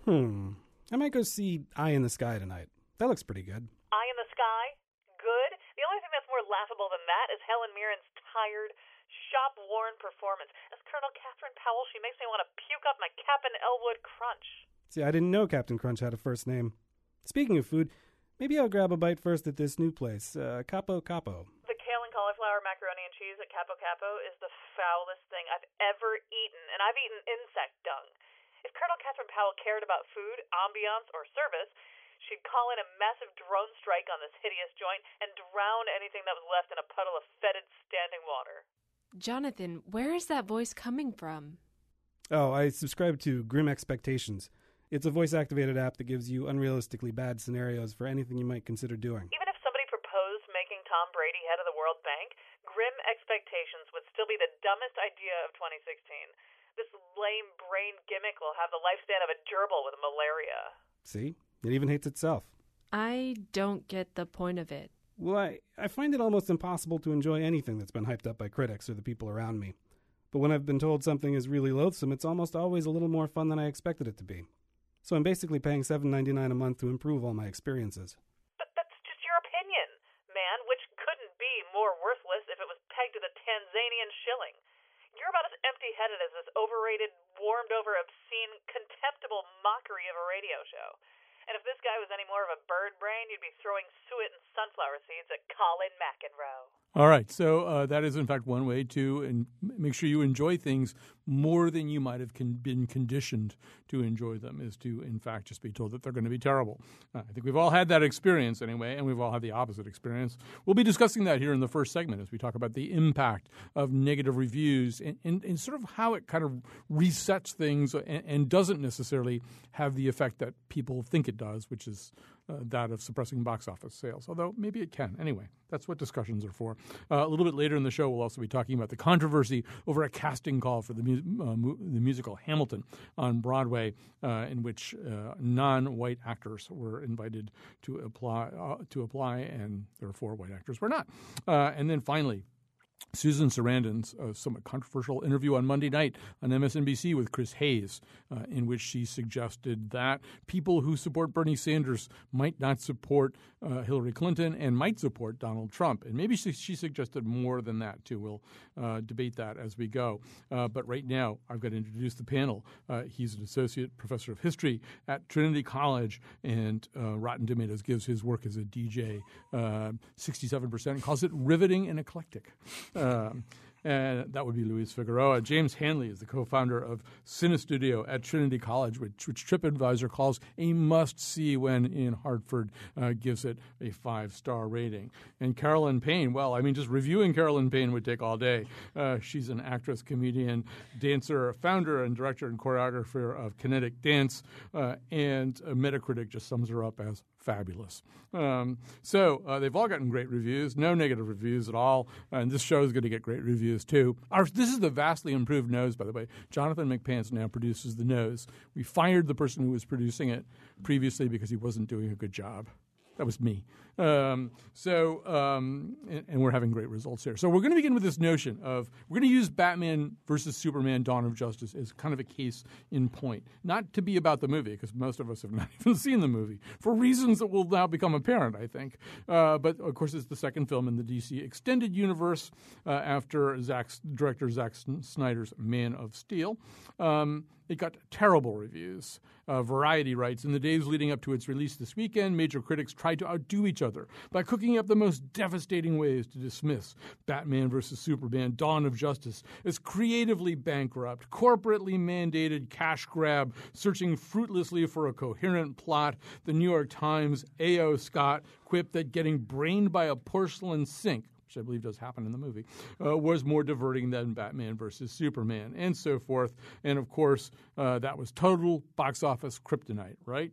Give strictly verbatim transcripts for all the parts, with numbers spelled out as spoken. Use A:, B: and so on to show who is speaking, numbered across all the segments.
A: Hmm. I might go see Eye in the Sky tonight. That looks pretty good.
B: Eye in the Sky? Good? The only thing that's more laughable than that is Helen Mirren's tired, shop-worn performance. As Colonel Catherine Powell, she makes me want to puke up my Captain Elwood Crunch.
A: See, I didn't know Captain Crunch had a first name. Speaking of food, maybe I'll grab a bite first at this new place, uh, Capo Capo.
B: The kale and cauliflower macaroni and cheese at Capo Capo is the foulest thing I've ever eaten, and I've eaten insect dung. If Colonel Catherine Powell cared about food, ambiance, or service, she'd call in a massive drone strike on this hideous joint and drown anything that was left in a puddle of fetid standing water.
C: Jonathan, where is that voice coming from?
A: Oh, I subscribe to Grim Expectations. It's a voice-activated app that gives you unrealistically bad scenarios for anything you might consider doing.
B: Even if somebody proposed making Tom Brady head of the World Bank, Grim Expectations would still be the dumbest idea of twenty sixteen. This lame brain gimmick will have the lifespan of a gerbil with malaria.
A: See? It even hates itself.
C: I don't get the point of it.
A: Well, I, I find it almost impossible to enjoy anything that's been hyped up by critics or the people around me. But when I've been told something is really loathsome, it's almost always a little more fun than I expected it to be. So I'm basically paying seven dollars and ninety-nine cents a month to improve all my experiences.
B: But that's just your opinion, man, which couldn't be more worthless if it was pegged to the Tanzanian shilling. You're about as empty-headed as this overrated, warmed-over, obscene, contemptible mockery of a radio show. And if this guy was any more of a bird brain, you'd be throwing suet and sunflower seeds at Colin McEnroe.
D: All right, so uh, that is, in fact, one way to and make sure you enjoy things more than you might have con- been conditioned to enjoy them, is to, in fact, just be told that they're going to be terrible. Uh, I think we've all had that experience anyway, and we've all had the opposite experience. We'll be discussing that here in the first segment as we talk about the impact of negative reviews and, and, and sort of how it kind of resets things and, and doesn't necessarily have the effect that people think it does, which is uh, that of suppressing box office sales, although maybe it can. Anyway, that's what discussions are for. Uh, a little bit later in the show, we'll also be talking about the controversy over a casting call for the, mu- uh, mu- the musical Hamilton on Broadway, uh, in which uh, non-white actors were invited to apply, uh, to apply, and therefore white actors were not. Uh, and then finally, Susan Sarandon's uh, somewhat controversial interview on Monday night on M S N B C with Chris Hayes, uh, in which she suggested that people who support Bernie Sanders might not support uh, Hillary Clinton and might support Donald Trump. And maybe she, she suggested more than that, too. We'll uh, debate that as we go. Uh, but right now, I've got to introduce the panel. Uh, he's an associate professor of history at Trinity College, and uh, Rotten Tomatoes gives his work as a D J uh, sixty-seven percent and calls it riveting and eclectic. Um, and that would be Luis Figueroa. James Hanley is the co-founder of Cinestudio at Trinity College, which, which TripAdvisor calls a must-see when in Hartford, uh, gives it a five-star rating. And Carolyn Payne, well, I mean, just reviewing Carolyn Payne would take all day. Uh, she's an actress, comedian, dancer, founder and director and choreographer of Kinetic Dance, uh, and a Metacritic just sums her up as fabulous. Um, so uh, they've all gotten great reviews, no negative reviews at all, and this show is going to get great reviews too. Our, this is the vastly improved Nose, by the way. Jonathan McPants now produces the Nose. We fired the person who was producing it previously because he wasn't doing a good job. That was me. Um, so, um, and, and we're having great results here. So we're going to begin with this notion of, we're going to use Batman versus Superman Dawn of Justice as kind of a case in point. Not to be about the movie, because most of us have not even seen the movie, for reasons that will now become apparent, I think. Uh, but, of course, it's the second film in the D C Extended Universe uh, after Zack, director Zack Snyder's Man of Steel. Um, It got terrible reviews. Uh, Variety writes, in the days leading up to its release this weekend, major critics tried to outdo each other by cooking up the most devastating ways to dismiss Batman versus Superman Dawn of Justice as creatively bankrupt, corporately mandated cash grab, searching fruitlessly for a coherent plot. The New York Times' A O. Scott quipped that getting brained by a porcelain sink, which I believe does happen in the movie, uh, was more diverting than Batman versus Superman, and so forth. And, of course, uh, that was total box office kryptonite, right?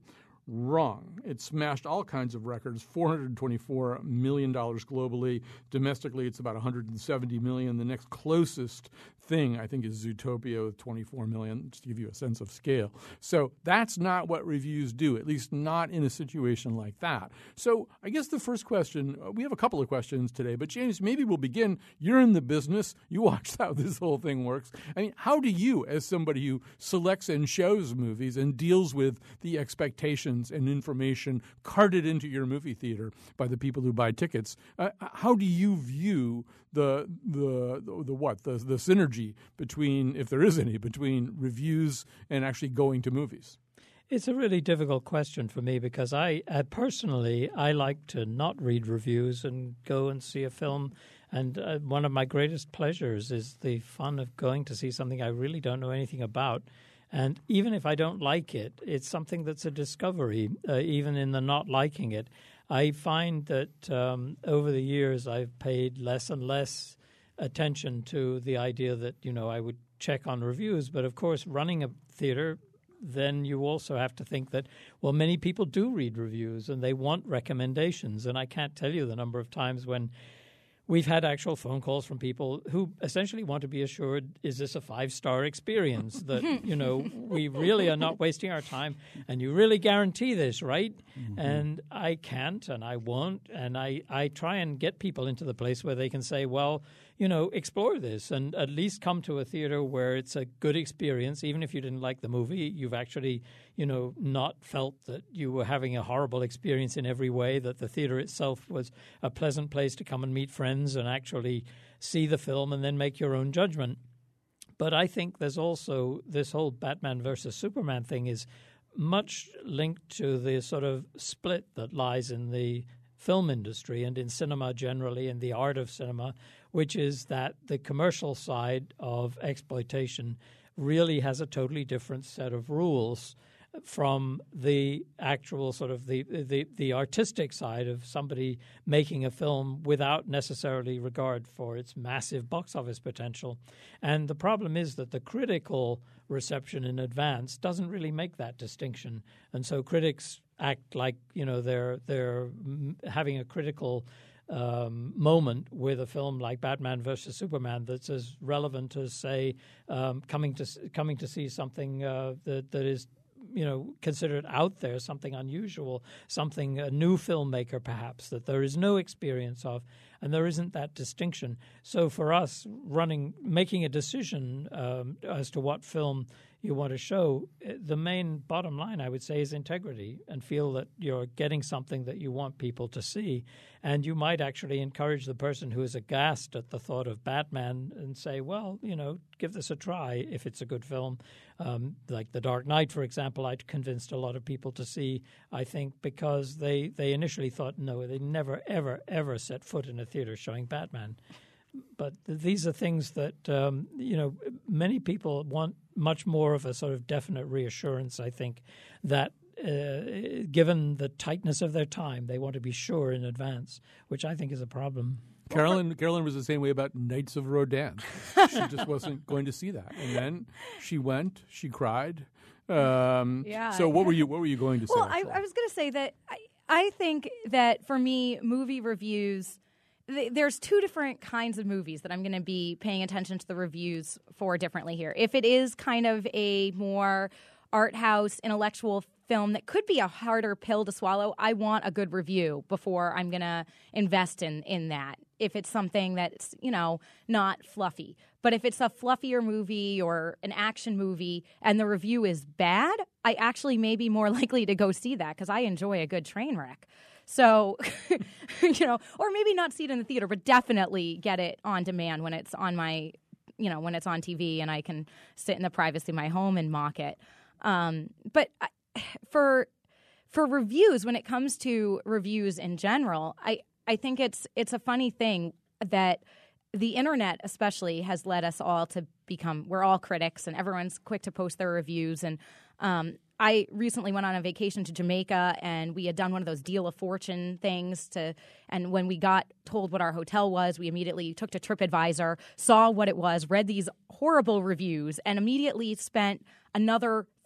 D: Wrong. It smashed all kinds of records, four hundred twenty-four million dollars globally. Domestically, it's about one hundred seventy million dollars. The next closest thing, I think, is Zootopia with twenty-four million dollars, just to give you a sense of scale. So that's not what reviews do, at least not in a situation like that. So I guess the first question, we have a couple of questions today, but James, maybe we'll begin. You're in the business. You watch how this whole thing works. I mean, how do you, as somebody who selects and shows movies and deals with the expectations and information carted into your movie theater by the people who buy tickets, uh, how do you view the the the, the what the the synergy between, if there is any, between reviews and actually going to movies?
E: It's a really difficult question for me because I uh, personally I like to not read reviews and go and see a film. And uh, one of my greatest pleasures is the fun of going to see something I really don't know anything about. And even if I don't like it, it's something that's a discovery, uh, even in the not liking it. I find that um, over the years I've paid less and less attention to the idea that, you know, I would check on reviews. But, of course, running a theater, then you also have to think that, well, many people do read reviews and they want recommendations. And I can't tell you the number of times when we've had actual phone calls from people who essentially want to be assured, is this a five-star experience? That, you know, we really are not wasting our time, and you really guarantee this, right? Mm-hmm. And I can't, and I won't, and I, I try and get people into the place where they can say, well, you know, explore this and at least come to a theater where it's a good experience. Even if you didn't like the movie, you've actually, you know, not felt that you were having a horrible experience in every way, that the theater itself was a pleasant place to come and meet friends and actually see the film and then make your own judgment. But I think there's also this whole Batman versus Superman thing is much linked to the sort of split that lies in the film industry and in cinema generally, in the art of cinema, which is that the commercial side of exploitation really has a totally different set of rules from the actual sort of the, the, the artistic side of somebody making a film without necessarily regard for its massive box office potential. And the problem is that the critical reception in advance doesn't really make that distinction. And so critics act like, you know, they're they're having a critical um, moment with a film like Batman versus Superman that's as relevant as, say, um, coming to coming to see something uh, that that is, you know, considered out there, something unusual, something a new filmmaker perhaps that there is no experience of, and there isn't that distinction. So for us, running, making a decision um, as to what film you want to show, the main bottom line, I would say, is integrity, and feel that you're getting something that you want people to see. And you might actually encourage the person who is aghast at the thought of Batman and say, well, you know, give this a try if it's a good film. Um, like The Dark Knight, for example, I convinced a lot of people to see, I think, because they, they initially thought, no, they never, ever, ever set foot in a theater showing Batman. But these are things that, um, you know, many people want much more of a sort of definite reassurance, I think, that uh, given the tightness of their time, they want to be sure in advance, which I think is a problem.
D: Carolyn Carolyn was the same way about Knights of Rodin. She just wasn't going to see that. And then she went, she cried. Um,
F: yeah.
D: So what were you what were you going to say?
F: Well, I, I was going to say that I, I think that for me, movie reviews, th- there's two different kinds of movies that I'm going to be paying attention to the reviews for differently here. If it is kind of a more art house, intellectual film that could be a harder pill to swallow, I want a good review before I'm going to invest in, in that. If it's something that's, you know, not fluffy. But if it's a fluffier movie or an action movie and the review is bad, I actually may be more likely to go see that because I enjoy a good train wreck. So, you know, or maybe not see it in the theater, but definitely get it on demand when it's on my, you know, when it's on T V and I can sit in the privacy of my home and mock it. Um, but I, for for reviews, when it comes to reviews in general, I, I think it's it's a funny thing that the internet especially has led us all to become, we're all critics and everyone's quick to post their reviews. And um, I recently went on a vacation to Jamaica and we had done one of those Deal of Fortune things to, and when we got told what our hotel was, we immediately took to TripAdvisor, saw what it was, read these horrible reviews, and immediately spent another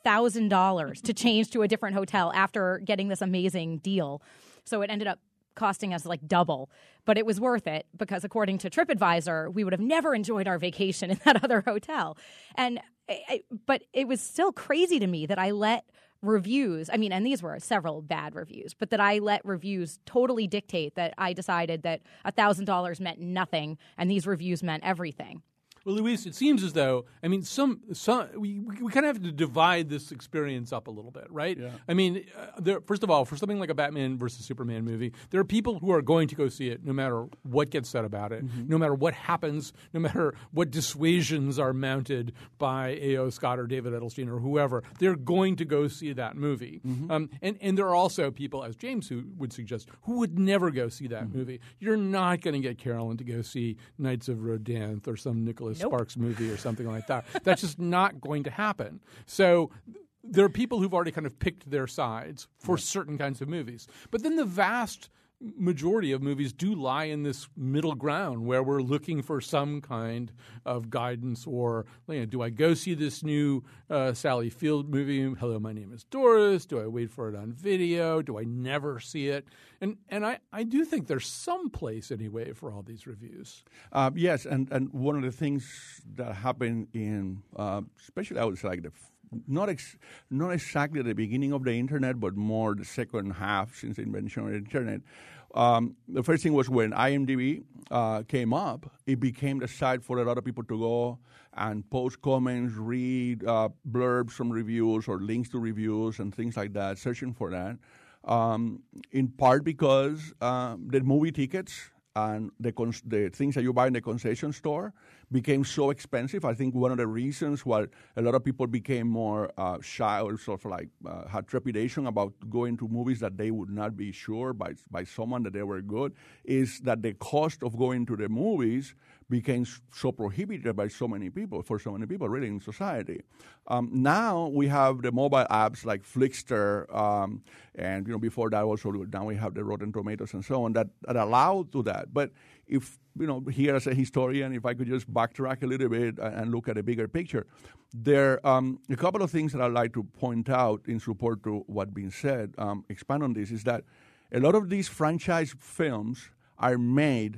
F: thousand dollars to change to a different hotel after getting this amazing deal. So it ended up costing us like double, but it was worth it because according to TripAdvisor, we would have never enjoyed our vacation in that other hotel. And I, but it was still crazy to me that I let reviews, I mean, and these were several bad reviews, but that I let reviews totally dictate that I decided that one thousand dollars meant nothing and these reviews meant everything.
D: Well, Luis, it seems as though, I mean, some, some we, we kind of have to divide this experience up a little bit, right?
G: Yeah.
D: I mean, uh, there, first of all, for something like a Batman versus Superman movie, there are people who are going to go see it no matter what gets said about it, mm-hmm. no matter what happens, no matter what dissuasions are mounted by A O. Scott or David Edelstein or whoever. They're going to go see that movie. Mm-hmm. Um, and, and there are also people, as James who would suggest, who would never go see that mm-hmm. movie. You're not going to get Carolyn to go see Knights of Rodanthe or some Nicholas Nope. Sparks movie or something like that. That's just not going to happen. So there are people who've already kind of picked their sides for yeah. certain kinds of movies. But then the vast majority of movies do lie in this middle ground where we're looking for some kind of guidance or, you know, do I go see this new uh, Sally Field movie, Hello, My Name is Doris? Do I wait for it on video? Do I never see it? And and I, I do think there's some place anyway for all these reviews.
G: Uh, yes, and, and one of the things that happened in, uh, especially I would say like the Not ex- not exactly at the beginning of the internet, but more the second half since the invention of the internet. Um, the first thing was when IMDb uh, came up, it became the site for a lot of people to go and post comments, read uh, blurbs from reviews or links to reviews and things like that, searching for that. Um, in part because uh, the movie tickets and the cons- the things that you buy in the concession store became so expensive. I think one of the reasons why a lot of people became more uh, shy or sort of like uh, had trepidation about going to movies that they would not be sure by by someone that they were good is that the cost of going to the movies became so prohibited by so many people, for so many people really in society. Um, now we have the mobile apps like Flickster, um, and you know before that also now we have the Rotten Tomatoes and so on that, that allow to that. But if, you know, here as a historian, if I could just backtrack a little bit and look at a bigger picture, there are um, a couple of things that I'd like to point out in support to what's been said, um, expand on this, is that a lot of these franchise films are made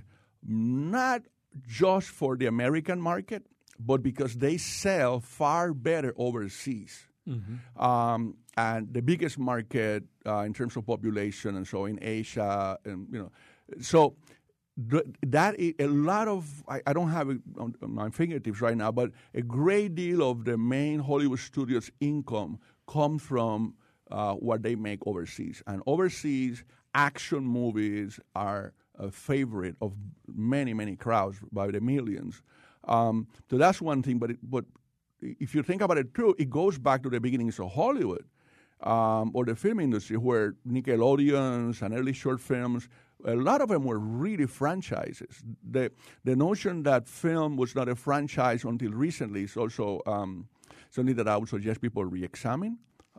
G: not just for the American market, but because they sell far better overseas. Mm-hmm. Um, and the biggest market uh, in terms of population and so in Asia, and you know, so th- that is a lot of I, I don't have it on, on my fingertips right now, but a great deal of the main Hollywood studios' income comes from uh, what they make overseas, and overseas action movies are a favorite of many, many crowds by the millions. Um, so that's one thing. But it, but if you think about it too, it goes back to the beginnings of Hollywood um, or the film industry, where Nickelodeons and early short films, a lot of them were really franchises. The the notion that film was not a franchise until recently is also um, something that I would suggest people re-examine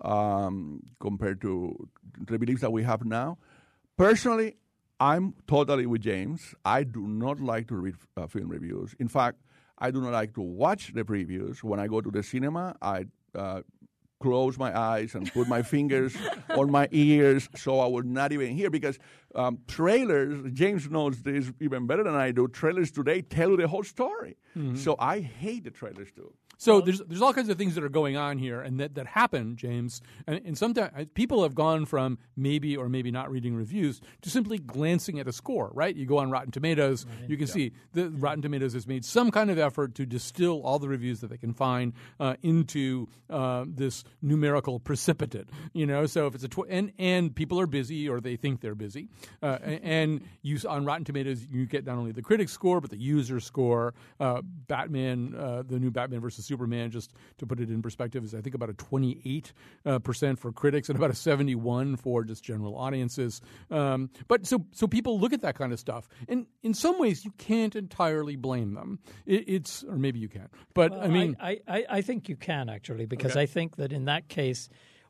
G: um, compared to the beliefs that we have now. Personally, I'm totally with James. I do not like to read uh, film reviews. In fact, I do not like to watch the previews. When I go to the cinema, I uh, close my eyes and put my fingers on my ears so I would not even hear, because um, trailers, James knows this even better than I do, trailers today tell you the whole story. Mm-hmm. So I hate the trailers too.
D: So there's there's all kinds of things that are going on here and that, that happen, James. And, and sometimes people have gone from maybe or maybe not reading reviews to simply glancing at a score, right? You go on Rotten Tomatoes, right. you can yeah. see the Rotten Tomatoes has made some kind of effort to distill all the reviews that they can find uh, into uh, this numerical precipitate, you know. So if it's a tw- and and people are busy or they think they're busy, uh, and you on Rotten Tomatoes you get not only the critic score but the user score. Uh, Batman, uh, the new Batman versus Superman, just to put it in perspective, is I think about a twenty-eight uh, percent for critics and about a seventy-one for just general audiences. Um, but so so people look at that kind of stuff, and in some ways you can't entirely blame them. It, it's or maybe you can, but
E: well,
D: I mean,
E: I, I, I think you can actually, because
D: okay.
E: I think that in that case,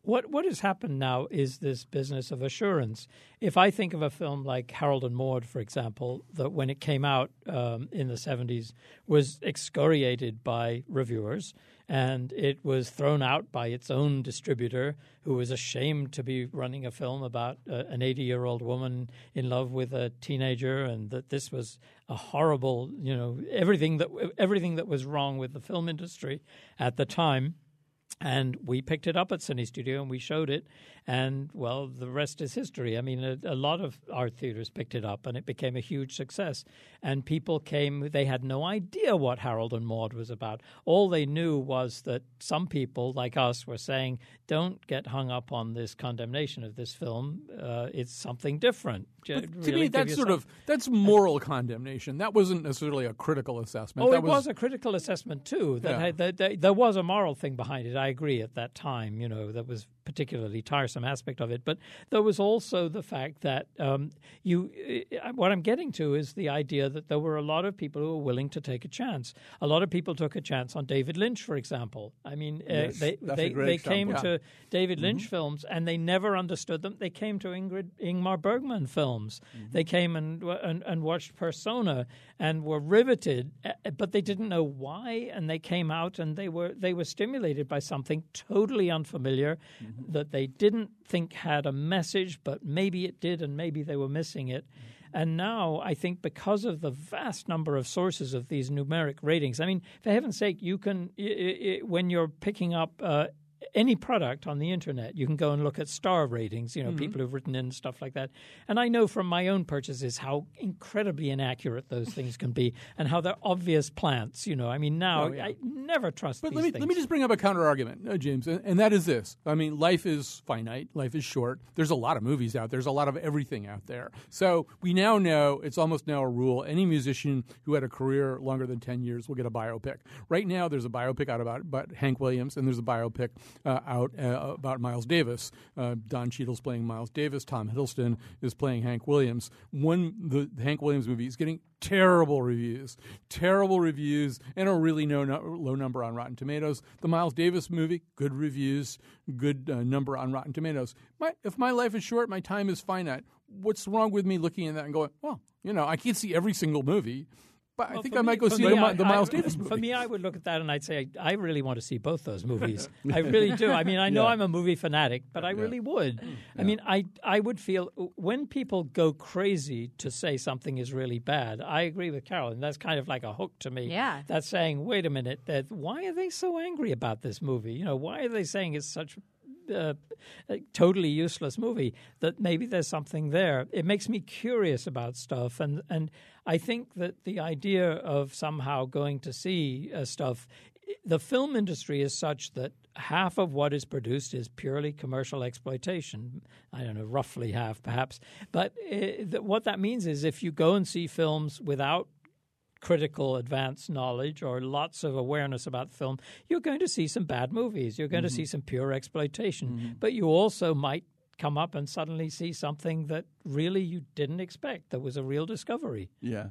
E: what what has happened now is this business of assurance. If I think of a film like Harold and Maude, for example, that when it came out um, in the seventies was excoriated by reviewers, and it was thrown out by its own distributor, who was ashamed to be running a film about uh, an eighty-year-old woman in love with a teenager, and that this was a horrible, you know, everything that everything that was wrong with the film industry at the time. And we picked it up at Cine Studio and we showed it. And, well, the rest is history. I mean, a, a lot of art theaters picked it up and it became a huge success. And people came, they had no idea what Harold and Maude was about. All they knew was that some people, like us, were saying, don't get hung up on this condemnation of this film. Uh, it's something different.
D: But
E: really
D: to me, that's sort of that's moral condemnation. That wasn't necessarily a critical assessment.
E: Oh,
D: that
E: it was, was a critical assessment too. That,
D: Yeah.
E: had, that, that there was a moral thing behind it. I agree. At that time, you know, that was particularly tiresome aspect of it. But there was also the fact that um, you. What I'm getting to is the idea that there were a lot of people who were willing to take a chance. A lot of people took a chance on David Lynch, for example. I mean,
G: Yes,
E: uh, they
G: that's
E: they,
G: a great
E: they came
G: example.
E: to David Lynch films and they never understood them. They came to Ingrid Ingmar Bergman films. They came and, and and watched Persona and were riveted, uh, but they didn't know why. And they came out and they were they were stimulated by something totally unfamiliar that they didn't think had a message, but maybe it did, and maybe they were missing it. And now I think because of the vast number of sources of these numeric ratings, I mean, for heaven's sake, you can I- I- when you're picking up uh, any product on the internet, you can go and look at star ratings, you know, people who've written in stuff like that. And I know from my own purchases how incredibly inaccurate those things can be and how they're obvious plants, you know. I mean, now
D: Oh, yeah.
E: I never trust
D: But
E: these
D: let me
E: things.
D: let me just bring up a counter argument, uh, James, and, and that is this. I mean, life is finite. Life is short. There's a lot of movies out there. There's a lot of everything out there. So we now know it's almost now a rule. Any musician who had a career longer than ten years will get a biopic. Right now, there's a biopic out about, about Hank Williams, and there's a biopic uh, out uh, about Miles Davis. Uh, Don Cheadle's playing Miles Davis. Tom Hiddleston is playing Hank Williams. One the, the Hank Williams movie is getting terrible reviews, terrible reviews, and a really no, no, low number on Rotten Tomatoes. The Miles Davis movie, good reviews, good uh, number on Rotten Tomatoes. My, if my life is short, my time is finite. What's wrong with me looking at that and going, well, you know, I can't see every single movie, but I
E: Well,
D: think
E: for
D: I
E: me-
D: might go
E: for
D: see
E: me,
D: the,
E: I-
D: Mi- the
E: I-
D: Miles Davis movie.
E: For me, I would look at that and I'd say, I really want to see both those movies. I really do. I mean, I know
G: Yeah.
E: I'm a movie fanatic, but I really would. I mean, I I would feel when people go crazy to say something is really bad, I agree with Carolyn. That's kind of like a hook to me.
F: Yeah.
E: That's saying, wait a minute, that why are they so angry about this movie? You know, why are they saying it's such Uh, a totally useless movie, that maybe there's something there. It makes me curious about stuff, and, and I think that the idea of somehow going to see uh, stuff, the film industry is such that half of what is produced is purely commercial exploitation. I don't know, roughly half perhaps. But uh, th- what that means is if you go and see films without critical advanced knowledge or lots of awareness about film, you're going to see some bad movies. You're going to see some pure exploitation. But you also might come up and suddenly see something that really you didn't expect, that was a real discovery.
G: Yeah.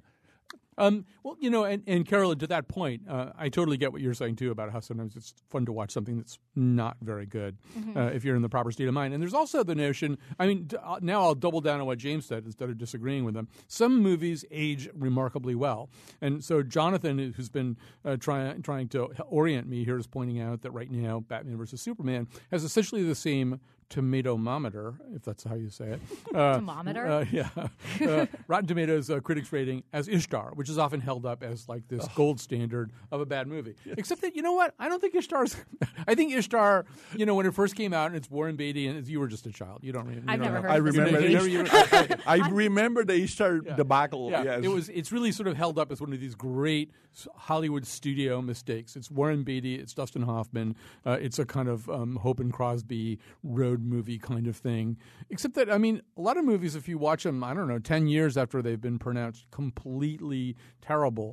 D: Um, well, you know, and, and Carolyn, to that point, uh, I totally get what you're saying, too, about how sometimes it's fun to watch something that's not very good uh, if you're in the proper state of mind. And there's also the notion, I mean, d- uh, now I'll double down on what James said instead of disagreeing with him. Some movies age remarkably well. And so Jonathan, who's been uh, trying trying to orient me here, is pointing out that right now Batman versus Superman has essentially the same tomatometer, if that's how you say it. Uh,
F: Thermometer?
D: Uh, yeah. Uh, Rotten Tomatoes uh, critics rating as Ishtar, which is often held up as like this gold standard of a bad movie. Except that, you know what? I don't think Ishtar's... I think Ishtar, you know, when it first came out, and it's Warren Beatty, and you were just a child. You don't, you
F: I've
D: don't
F: never
D: know.
F: heard
G: I
F: of this
G: remember
D: You
G: the
D: never-
G: Easter,
D: you never-
G: I, I remember the Easter debacle.
D: Yeah,
G: Yes.
D: it was. It's really sort of held up as one of these great Hollywood studio mistakes. It's Warren Beatty, it's Dustin Hoffman, uh, it's a kind of um, Hope and Crosby road movie kind of thing. Except that, I mean, a lot of movies, if you watch them, I don't know, ten years after they've been pronounced completely terrible,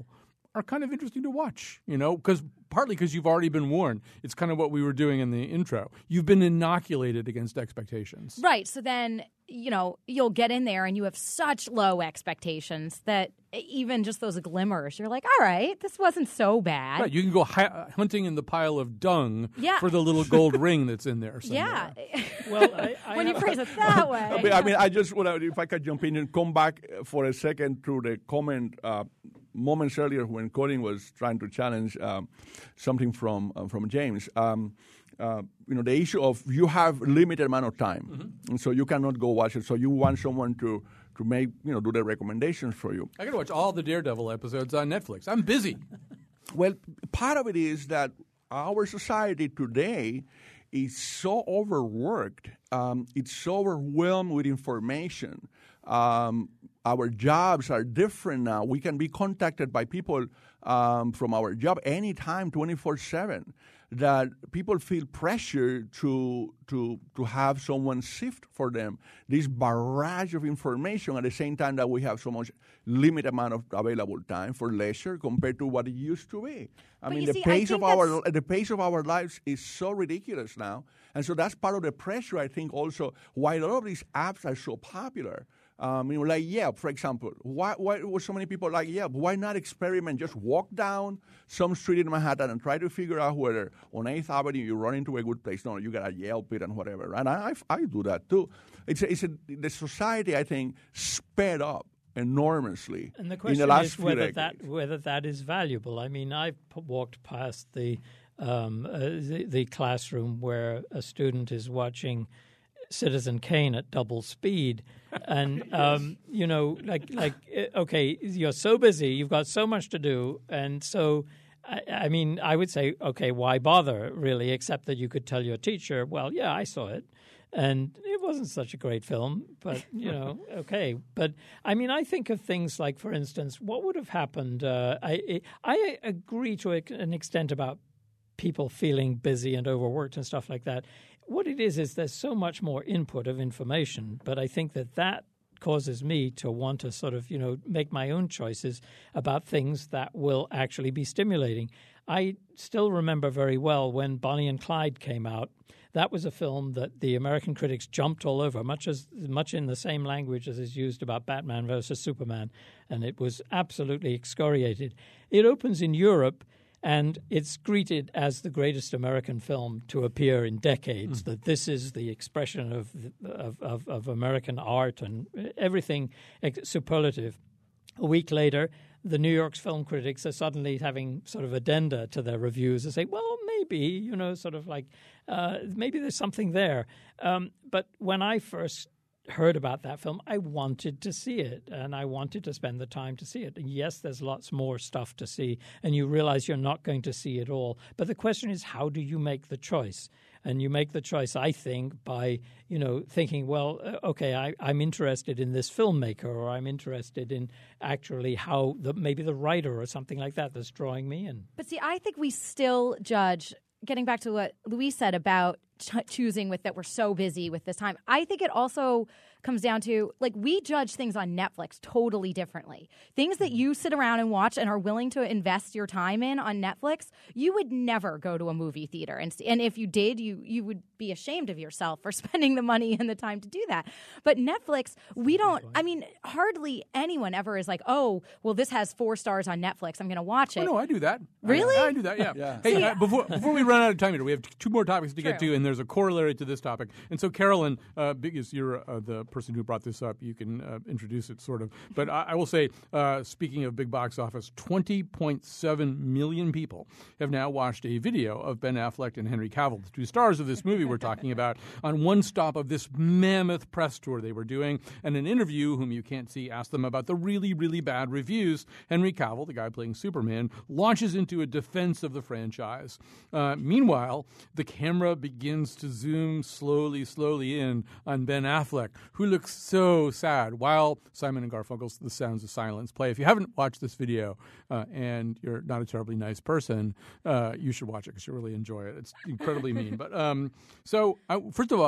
D: are kind of interesting to watch, you know, because partly because you've already been warned. It's kind of what we were doing in the intro. You've been inoculated against expectations.
F: Right. So then, you know, you'll get in there and you have such low expectations that even just those glimmers, you're like, all right, this wasn't so bad.
D: Right. You can go hi- hunting in the pile of dung
F: yeah.
D: for the little gold ring that's in there somewhere.
F: Yeah.
E: Well, I, I
F: when you
E: have-
F: phrase it that way.
G: I mean, I mean, I just want to, if I could jump in and come back for a second to the comment uh, moments earlier when Colin was trying to challenge um, something from uh, from James. Um, uh, you know, the issue of you have limited amount of time, mm-hmm. and so you cannot go watch it. So you want someone to to make you know do the recommendations for you.
D: I got to watch all the Daredevil episodes on Netflix. I'm busy.
G: Well, part of it is that our society today is so overworked. Um, it's so overwhelmed with information. Um, our jobs are different now. We can be contacted by people um, from our job anytime, twenty-four seven. That people feel pressure to to to have someone sift for them this barrage of information at the same time that we have so much limited amount of available time for leisure compared to what it used to be. I
F: But
G: mean,
F: you
G: the
F: see, I
G: pace of
F: think
G: our
F: that's-
G: the pace of our lives is so ridiculous now, and so that's part of the pressure. I think also why a lot of these apps are so popular. Um, you know, like Yelp, for example. Why, why were so many people like Yelp? Why not experiment? Just walk down some street in Manhattan and try to figure out whether on eighth Avenue you run into a good place. No, you got to Yelp it and whatever. Right? I, I, I do that too. It's a, it's a, the society, I think, sped up enormously
E: And the
G: in
E: question
G: the last
E: is
G: few
E: whether
G: decades.
E: that whether that is valuable. I mean, I've p- walked past the, um, uh, the the classroom where a student is watching Citizen Kane at double speed, and um, you know, like like okay, you're so busy, you've got so much to do, and so. I, I mean, I would say, okay, why bother, really, except that you could tell your teacher, well, yeah, I saw it, and it wasn't such a great film, but, you know, okay. But, I mean, I think of things like, for instance, what would have happened, uh, I, I agree to an extent about people feeling busy and overworked and stuff like that. What it is is there's so much more input of information, but I think that that causes me to want to sort of, you know, make my own choices about things that will actually be stimulating. I still remember very well when Bonnie and Clyde came out. That was a film that the American critics jumped all over, much as much in the same language as is used about Batman versus Superman, and it was absolutely excoriated. It opens in Europe, and it's greeted as the greatest American film to appear in decades, mm. that this is the expression of, of, of, of American art and everything superlative. A week later, the New York's film critics are suddenly having sort of addenda to their reviews and say, well, maybe, you know, sort of like, uh, maybe there's something there. Um, but when I first heard about that film, I wanted to see it, and I wanted to spend the time to see it. And yes, there's lots more stuff to see, and you realize you're not going to see it all. But the question is, how do you make the choice? And you make the choice, I think, by, you know, thinking, well, okay, I, I'm interested in this filmmaker, or I'm interested in actually how the, maybe the writer or something like that that's drawing me in.
F: But see, I think we still judge, getting back to what Luis said about ch- choosing with that we're so busy with this time, I think it also comes down to, like, we judge things on Netflix totally differently. Things that you sit around and watch and are willing to invest your time in on Netflix, you would never go to a movie theater. And and if you did, you you would be ashamed of yourself for spending the money and the time to do that. But Netflix, we don't, I mean, hardly anyone ever is like, oh, well, this has four stars on Netflix, I'm going to watch it.
D: Oh, no, I do that.
F: Really?
D: I, I do that, yeah.
G: Yeah.
D: Hey,
F: See,
D: uh, before, before we run out of time here, we have t- two more topics to get
F: True.
D: to, and there's a corollary to this topic. And so, Carolyn, uh, because you're uh, the person who brought this up, you can uh, introduce it, sort of. But I, I will say, uh, speaking of big box office, twenty point seven million people have now watched a video of Ben Affleck and Henry Cavill, the two stars of this movie we're talking about, on one stop of this mammoth press tour they were doing. And an interview, whom you can't see, asked them about the really, really bad reviews. Henry Cavill, the guy playing Superman, launches into a defense of the franchise. Uh, meanwhile, the camera begins to zoom slowly, slowly in on Ben Affleck, who looks so sad, while Simon and Garfunkel's The Sounds of Silence play. If you haven't watched this video uh, and you're not a terribly nice person, uh, you should watch it because you'll really enjoy it. It's incredibly mean. But um, so, uh, first of all,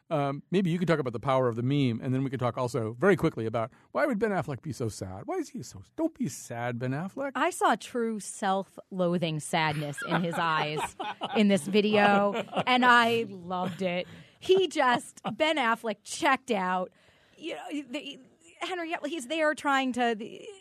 D: um, maybe you could talk about the power of the meme, and then we could talk also very quickly about why would Ben Affleck be so sad? Why is he so? Don't be sad, Ben Affleck.
F: I saw true self-loathing sadness in his eyes in this video, and I loved it. He just Ben Affleck checked out. You know, the, Henry, he's there trying to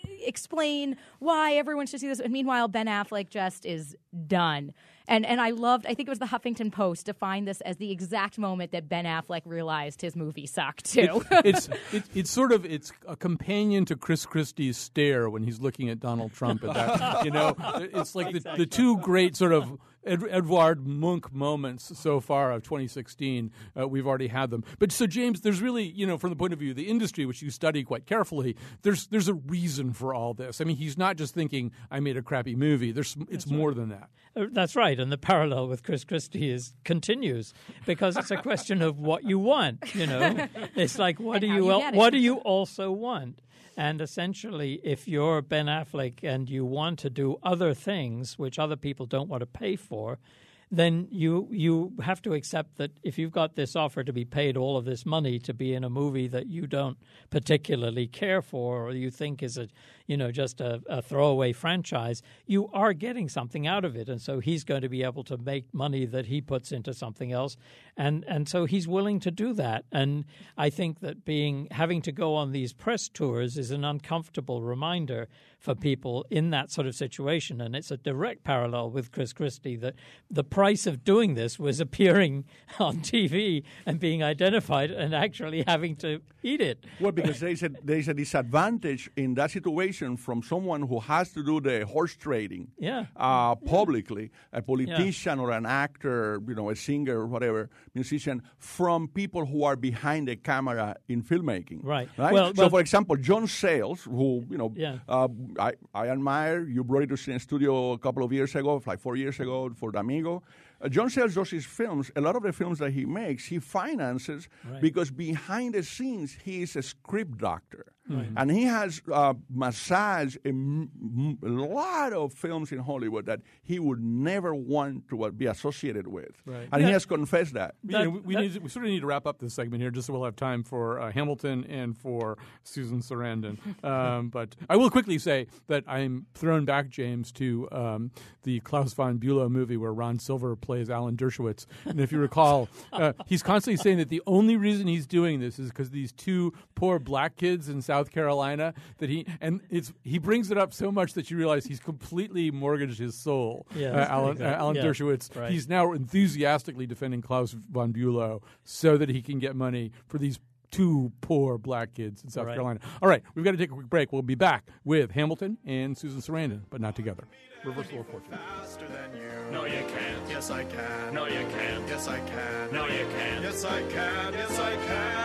F: explain why everyone should see this. And meanwhile, Ben Affleck just is done. And and I loved, I think it was the Huffington Post defined this as the exact moment that Ben Affleck realized his movie sucked, too.
D: It, it's it, it's sort of, it's a companion to Chris Christie's stare when he's looking at Donald Trump at that. You know, it's like the, the two great sort of Ed, Edvard Munch moments so far of twenty sixteen. Uh, we've already had them. But so, James, there's really, you know, from the point of view of the industry, which you study quite carefully, there's there's a reason for all this. I mean, he's not just thinking, I made a crappy movie. There's It's That's more right. than that.
E: Uh, that's right. And the parallel with Chris Christie is continues because it's a question of what you want, you know. It's like, what do you, you al- what do you also want? And essentially, if you're Ben Affleck and you want to do other things which other people don't want to pay for, then you you have to accept that if you've got this offer to be paid all of this money to be in a movie that you don't particularly care for or you think is a you know just a, a throwaway franchise, you are getting something out of it. And so he's going to be able to make money that he puts into something else. And and so he's willing to do that. And I think that being having to go on these press tours is an uncomfortable reminder for people in that sort of situation. And it's a direct parallel with Chris Christie that the price of doing this was appearing on T V and being identified and actually having to eat it.
G: Well, because there is a, there is a disadvantage in that situation from someone who has to do the horse trading
E: yeah.
G: uh, publicly, yeah. a politician yeah. or an actor, you know, a singer, whatever, musician, from people who are behind the camera in filmmaking.
E: Right.
G: right?
E: Well,
G: so,
E: well,
G: for example, John Sayles, who, you know,
E: yeah.
G: uh, I, I admire. You brought it to Cine Studio a couple of years ago, like four years ago, for the Amigo. Uh, John Sayles does his films. A lot of the films that he makes, he finances
E: right.
G: because behind the scenes, he is a script doctor.
E: Right.
G: And he has uh, massaged a, m- m- a lot of films in Hollywood that he would never want to uh, be associated with.
E: Right.
G: And
E: yeah.
G: he has confessed that.
D: that, you know, we, we, need to, we sort of need to wrap up this segment here just so we'll have time for uh, Hamilton and for Susan Sarandon. um, but I will quickly say that I'm thrown back, James, to um, the Klaus von Bülow movie where Ron Silver plays Alan Dershowitz. And if you recall, uh, he's constantly saying that the only reason he's doing this is because these two poor black kids in South Carolina that he and it's he brings it up so much that you realize he's completely mortgaged his soul.
E: Yes,
D: uh, Alan,
E: exactly.
D: uh, Alan
E: yeah.
D: Dershowitz.
E: Right.
D: He's now enthusiastically defending Klaus von Bülow so that he can get money for these two poor black kids in South
E: right.
D: Carolina. All right, we've got to take a quick break. We'll be back with Hamilton and Susan Sarandon, but not together. Reversal of fortune.
H: Faster than you. No, you can't. Yes, I can. No, you can't. Yes, I can. No, you can't. Yes, I can. Yes, I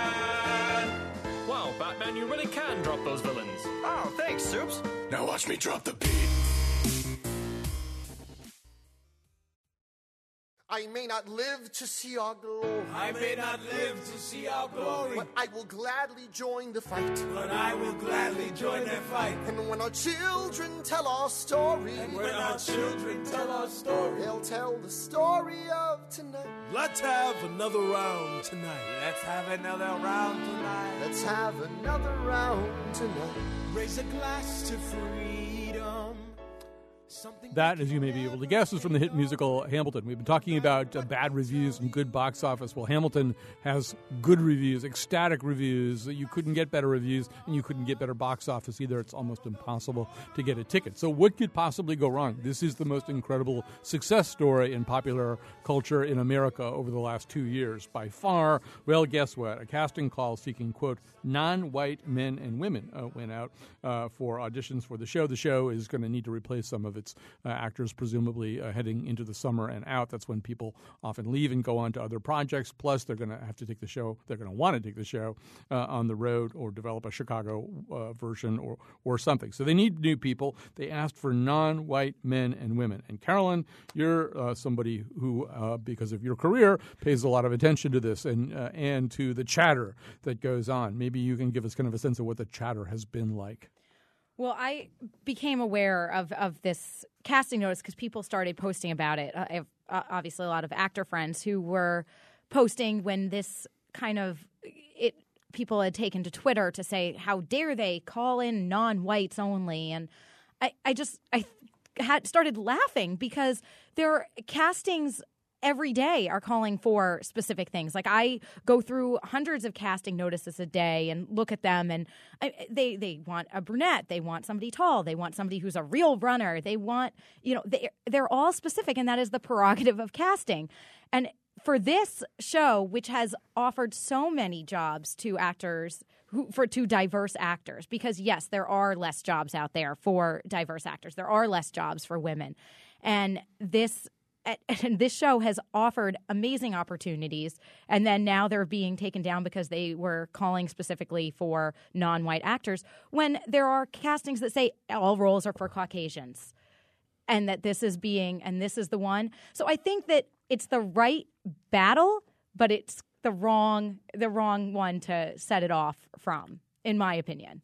H: can.
I: Wow, Batman, you really can drop those villains.
H: Oh, thanks, Soups.
I: Now watch me drop the beat.
J: I may not live to see our glory.
K: I may not live to see our glory.
J: But I will gladly join the fight.
K: But I will gladly join that fight.
J: And when our children tell our story.
K: And when our children tell our story.
J: They'll tell the story of tonight.
K: Let's have another round tonight. Let's have another round tonight.
J: Let's have another round tonight.
K: Raise a glass to freedom. Something
D: That, as you may be able to guess, is from the hit musical Hamilton. We've been talking about uh, bad reviews and good box office. Well, Hamilton has good reviews, ecstatic reviews. You couldn't get better reviews, and you couldn't get better box office either. It's almost impossible to get a ticket. So what could possibly go wrong? This is the most incredible success story in popular culture in America over the last two years. By far, well, guess what? A casting call seeking, quote, non-white men and women uh, went out uh, for auditions for the show. The show is going to need to replace some of its Uh, actors, presumably uh, heading into the summer and out. That's when people often leave and go on to other projects. Plus, they're going to have to take the show, they're going to want to take the show uh, on the road or develop a Chicago uh, version or, or something. So they need new people. They asked for non-white men and women. And Carolyn, you're uh, somebody who, uh, because of your career, pays a lot of attention to this and, uh, and to the chatter that goes on. Maybe you can give us kind of a sense of what the chatter has been like.
F: Well, I became aware of, of this casting notice because people started posting about it. I have uh, obviously a lot of actor friends who were posting when this kind of it. People had taken to Twitter to say, how dare they call in non-whites only? And I, I just I had started laughing because there are castings every day are calling for specific things. Like I go through hundreds of casting notices a day and look at them, and I, they they want a brunette, they want somebody tall, they want somebody who's a real runner, they want, you know, they, they're all specific, and that is the prerogative of casting. And for this show, which has offered so many jobs to actors, who, for to diverse actors, because yes, there are less jobs out there for diverse actors. There are less jobs for women, and this and this show has offered amazing opportunities. And then now they're being taken down because they were calling specifically for non-white actors, when there are castings that say all roles are for Caucasians, and that this is being and this is the one. So I think that it's the right battle, but it's the wrong the wrong one to set it off from, in my opinion.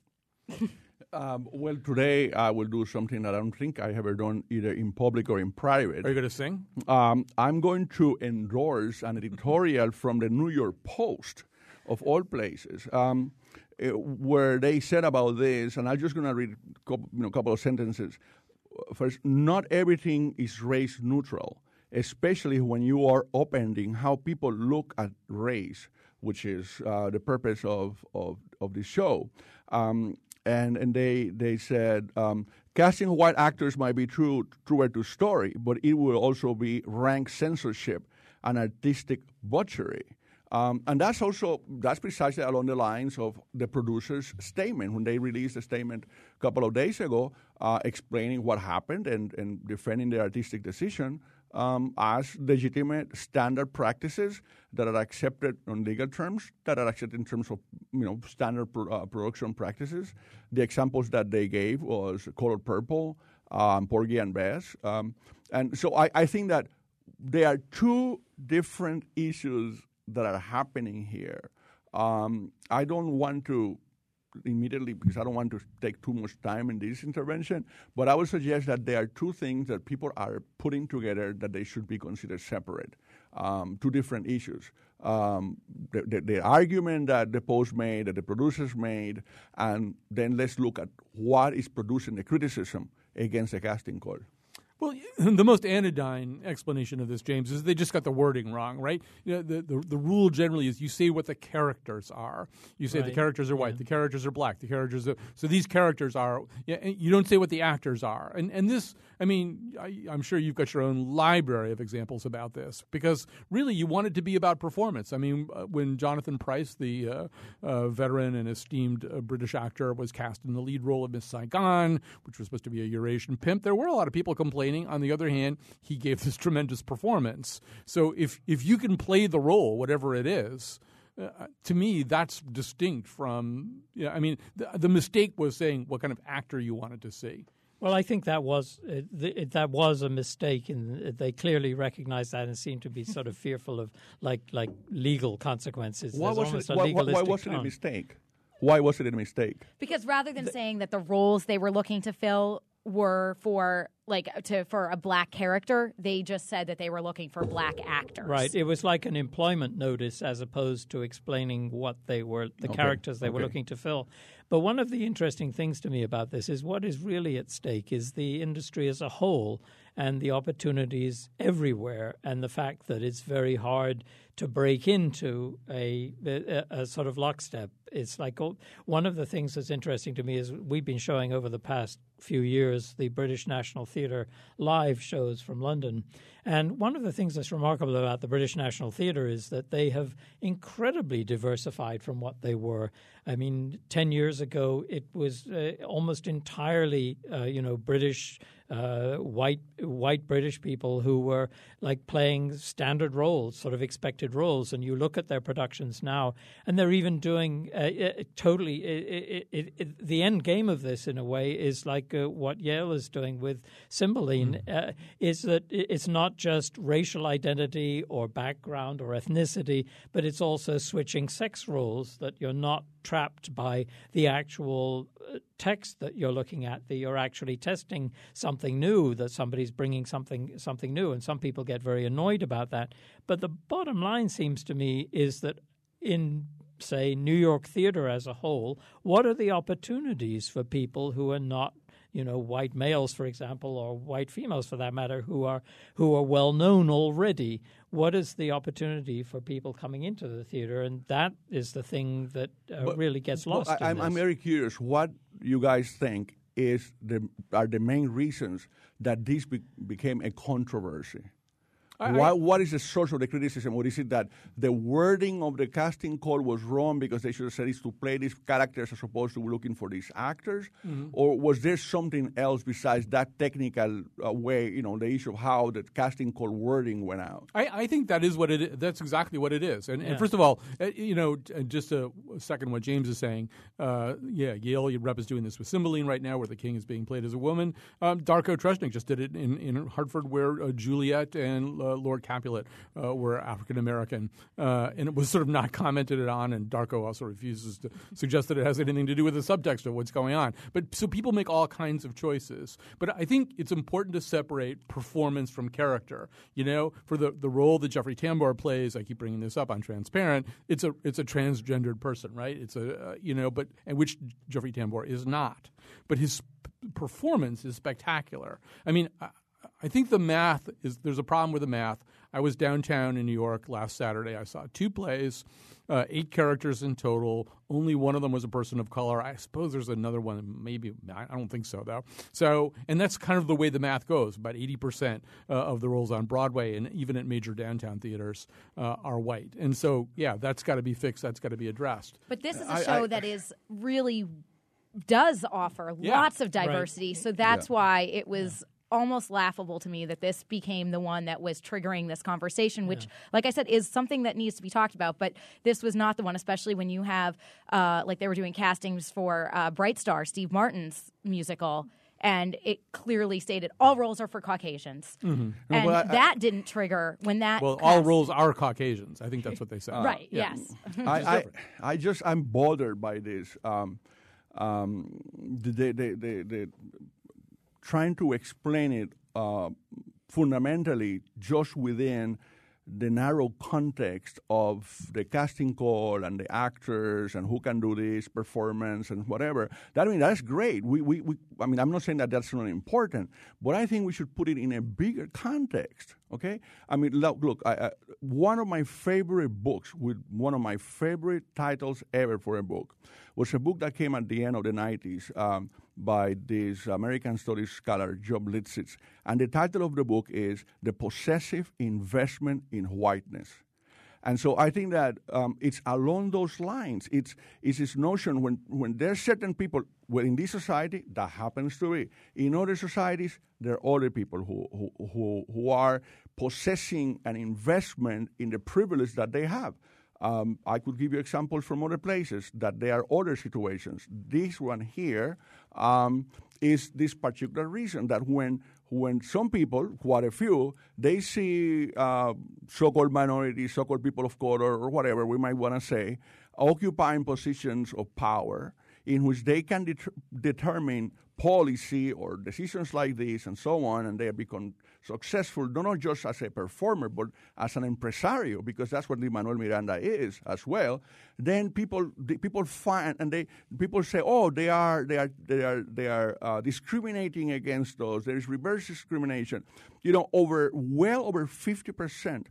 G: um, well, today I will do something that I don't think I have ever done either in public or in private.
D: Are you going to sing?
G: Um, I'm going to endorse an editorial from the New York Post, of all places, um, uh, where they said about this, and I'm just going to read a couple, you know, couple of sentences. First, not everything is race neutral, especially when you are upending how people look at race, which is uh, the purpose of, of, of the show. Um, and and they they said, um, casting white actors might be true, truer to story, but it will also be rank censorship and artistic butchery. Um, and that's also, that's precisely along the lines of the producer's statement when they released a statement a couple of days ago uh, explaining what happened and, and defending the artistic decision um, as legitimate standard practices that are accepted on legal terms, that are accepted in terms of, you know, standard pro- uh, production practices. The examples that they gave was Color Purple, um, Porgy and Bess. Um, and so I, I think that there are two different issues that are happening here. Um, I don't want to immediately, because I don't want to take too much time in this intervention, but I would suggest that there are two things that people are putting together that they should be considered separate, um, two different issues. Um, the, the, the argument that the Post made, that the producers made, and then let's look at what is producing the criticism against the casting call.
D: Well, the most anodyne explanation of this, James, is they just got the wording wrong, right? You know, the, the the rule generally is you say what the characters are. You say
E: right.
D: the characters are white,
E: yeah.
D: the characters are black, the characters are... So these characters are... Yeah, you don't say what the actors are. And and this, I mean, I, I'm sure you've got your own library of examples about this, because really you want it to be about performance. I mean, uh, when Jonathan Pryce, the uh, uh, veteran and esteemed uh, British actor, was cast in the lead role of Miss Saigon, which was supposed to be a Eurasian pimp, there were a lot of people complaining. On the other hand, he gave this tremendous performance. So if if you can play the role, whatever it is, uh, to me, that's distinct from, you know, I mean, the, the mistake was saying what kind of actor you wanted to see.
E: Well, I think that was uh, th- that was a mistake, and they clearly recognized that and seemed to be sort of fearful of like like legal consequences.
G: Why
E: There's
G: was it,
E: a
G: why,
E: legalistic
G: why was it a
E: tone.
G: mistake? Why was it a mistake?
F: Because rather than saying that the roles they were looking to fill were for like to for a black character, they just said that they were looking for black actors.
E: Right. It was like an employment notice as opposed to explaining what they were, the
G: Okay.
E: characters they
G: Okay.
E: were looking to fill. But one of the interesting things to me about this is what is really at stake is the industry as a whole and the opportunities everywhere, and the fact that it's very hard to break into a, a, a sort of lockstep. It's like oh, one of the things that's interesting to me is we've been showing over the past few years the British National Theatre live shows from London. And one of the things that's remarkable about the British National Theatre is that they have incredibly diversified from what they were. I mean, ten years ago, it was uh, almost entirely, uh, you know, British, uh, white white British people who were like playing standard roles, sort of expected roles. And you look at their productions now, and they're even doing uh, it, totally it, it, it, the end game of this, in a way, is like uh, what Yale is doing with Cymbeline, mm. uh, is that it's not just racial identity or background or ethnicity, but it's also switching sex roles, that you're not trapped by the actual text that you're looking at, that you're actually testing something new, that somebody's bringing something something new, and some people get very annoyed about that. But the bottom line seems to me is that in, say, New York theater as a whole, what are the opportunities for people who are not, you know, white males, for example, or white females, for that matter, who are who are well known already? What is the opportunity for people coming into the theater? And that is the thing that uh,
G: but,
E: really gets
G: well,
E: lost.
G: I,
E: in
G: I'm, I'm
E: this.
G: very curious. What you guys think is the are the main reasons that this be, became a controversy?
D: I,
G: Why, what is the source of the criticism? Or is it that the wording of the casting call was wrong because they should have said it's to play these characters as opposed to looking for these actors? Mm-hmm. Or was there something else besides that technical uh, way, you know, the issue of how the casting call wording went out?
D: I, I think that is what it is. That's exactly what it is. And,
E: yeah.
D: and first of all, uh, you know, just a second what James is saying, uh, yeah, Yale rep is doing this with Cymbeline right now where the king is being played as a woman. Um, Darko Treshnik just did it in, in Hartford where uh, Juliet and uh, Lord Capulet uh, were African-American, uh, and it was sort of not commented on, and Darko also refuses to suggest that it has anything to do with the subtext of what's going on. But so people make all kinds of choices. But I think it's important to separate performance from character. You know, for the, the role that Jeffrey Tambor plays, I keep bringing this up on Transparent, it's a it's a transgendered person, right? It's a, uh, you know, but and which Jeffrey Tambor is not. But his p- performance is spectacular. I mean, I, I think the math is – there's a problem with the math. I was downtown in New York last Saturday. I saw two plays, uh, eight characters in total. Only one of them was a person of color. I suppose there's another one. Maybe – I don't think so, though. So – and that's kind of the way the math goes. About eighty percent uh, of the roles on Broadway and even at major downtown theaters uh, are white. And so, yeah, that's got to be fixed. That's got to be addressed.
F: But this is a
G: I,
F: show
G: I,
F: that is really – does offer
D: Yeah.
F: lots of diversity.
E: Right.
F: So that's
G: Yeah.
F: why it was – almost laughable to me that this became the one that was triggering this conversation, which, yeah. like I said, is something that needs to be talked about. But this was not the one, especially when you have, uh, like they were doing castings for uh, Bright Star, Steve Martin's musical, and it clearly stated all roles are for Caucasians.
D: Mm-hmm.
F: And
G: well, I,
F: that didn't trigger when that
D: Well,
F: cast-
D: all roles are Caucasians. I think that's what they said.
F: Uh, right,
D: yeah.
F: yes.
G: I, I, I just I'm bothered by this. Um, um, the, the, the, the, the trying to explain it uh, fundamentally just within the narrow context of the casting call and the actors and who can do this performance and whatever. That, I mean, that's great. We, we, we, I mean, I'm not saying that that's not important, but I think we should put it in a bigger context, okay? I mean, look, look I, I, one of my favorite books with one of my favorite titles ever for a book was a book that came at the end of the nineties um, by this American Studies scholar, Job Litzitz. And the title of the book is The Possessive Investment in Whiteness. And so I think that um, it's along those lines. It's, it's this notion when, when there's certain people, well, in this society, that happens to be. In other societies, there are other people who, who, who, who are possessing an investment in the privilege that they have. Um, I could give you examples from other places that there are other situations. This one here um, is this particular reason that when when some people, quite a few, they see uh, so-called minorities, so-called people of color, or whatever we might want to say, occupying positions of power in which they can det- determine policy or decisions like this and so on, and they have become successful, not just as a performer, but as an impresario, because that's what Lin-Manuel Miranda is as well. Then people people find and they people say, oh, they are they are they are they are uh, discriminating against us. There is reverse discrimination. You know, over well over fifty percent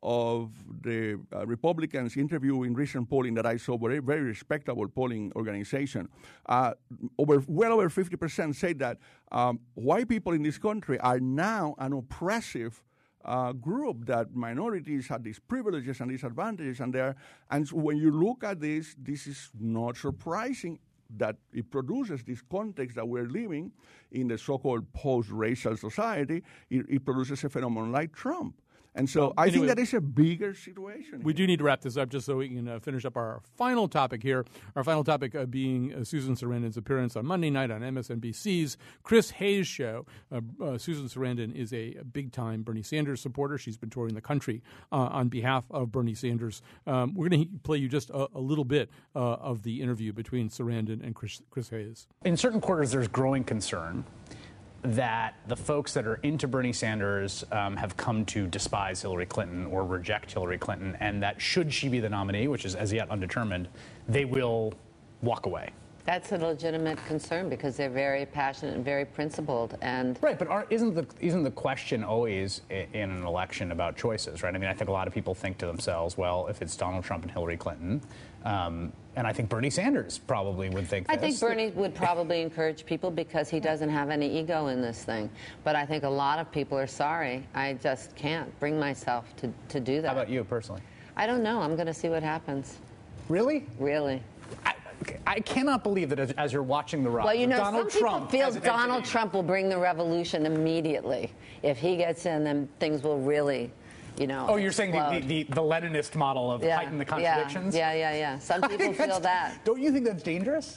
G: of the uh, Republicans interviewed in recent polling that I saw, very, very respectable polling organization, uh, over well over fifty percent say that um, white people in this country are now an oppressive uh, group, that minorities have these privileges and these advantages, and there. And so when you look at this, this is not surprising that it produces this context that we're living in the so-called post-racial society. It, it produces a phenomenon like Trump. And so
D: well,
G: I
D: anyway,
G: think that is a bigger situation.
D: We
G: here.
D: do need to wrap this up just so we can uh, finish up our final topic here. Our final topic uh, being uh, Susan Sarandon's appearance on Monday night on M S N B C's Chris Hayes show. Uh, uh, Susan Sarandon is a, a big-time Bernie Sanders supporter. She's been touring the country uh, on behalf of Bernie Sanders. Um, we're going to play you just a, a little bit uh, of the interview between Sarandon and Chris, Chris Hayes.
L: In certain quarters, there's growing concern that the folks that are into Bernie Sanders um, have come to despise Hillary Clinton or reject Hillary Clinton, and that should she be the nominee, which is as yet undetermined, they will walk away.
M: That's a legitimate concern because they're very passionate and very principled. And
L: right, but are, isn't the isn't the question always in, in an election about choices, right? I mean, I think a lot of people think to themselves, well, if it's Donald Trump and Hillary Clinton, um, and I think Bernie Sanders probably would think
M: I
L: this.
M: think Bernie would probably encourage people because he doesn't have any ego in this thing. But I think a lot of people are sorry. I just can't bring myself to, to do that.
L: How about you personally?
M: I don't know. I'm going to see what happens.
L: Really?
M: Really.
L: I, I cannot believe that as, as you're watching the rise,
M: well, you know,
L: Donald
M: some
L: Trump
M: people feel
L: as,
M: Donald
L: as,
M: Trump will bring the revolution immediately. If he gets in, then things will really, you know.
L: Oh, you're saying the, the, the Leninist model of
M: yeah,
L: heighten the contradictions?
M: Yeah, yeah, yeah, yeah. Some people feel that.
L: Don't you think that's dangerous?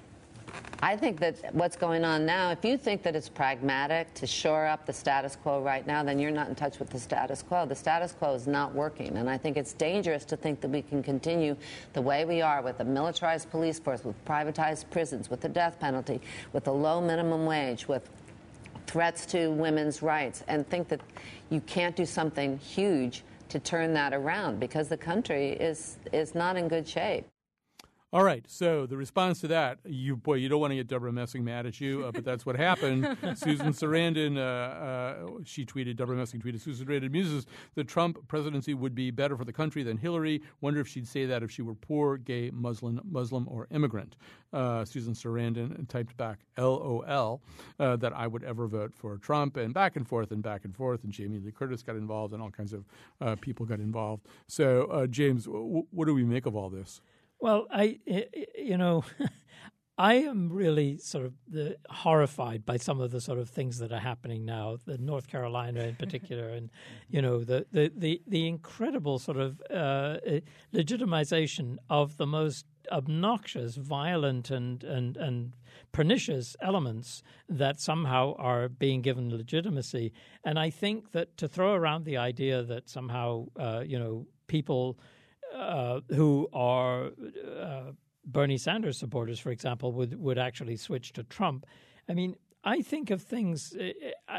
M: I think that what's going on now, if you think that it's pragmatic to shore up the status quo right now, then you're not in touch with the status quo. The status quo is not working, and I think it's dangerous to think that we can continue the way we are with a militarized police force, with privatized prisons, with the death penalty, with a low minimum wage, with threats to women's rights, and think that you can't do something huge to turn that around because the country is is not in good shape.
D: All right, so the response to that, you boy, you don't want to get Deborah Messing mad at you, uh, but that's what happened. Susan Sarandon, uh, uh, she tweeted, Deborah Messing tweeted, Susan Sarandon muses the Trump presidency would be better for the country than Hillary. Wonder if she'd say that if she were poor, gay, Muslim, Muslim or immigrant. Uh, Susan Sarandon typed back, L O L, uh, that I would ever vote for Trump, and back and forth and back and forth, and Jamie Lee Curtis got involved, and all kinds of uh, people got involved. So, uh, James, w- what do we make of all this?
E: Well, I, you know, I am really sort of the, horrified by some of the sort of things that are happening now, the North Carolina in particular, and, you know, the, the, the, the incredible sort of uh, legitimization of the most obnoxious, violent, and, and, and pernicious elements that somehow are being given legitimacy. And I think that to throw around the idea that somehow, uh, you know, people Uh, who are uh, Bernie Sanders supporters, for example, would, would actually switch to Trump. I mean, I think of things I,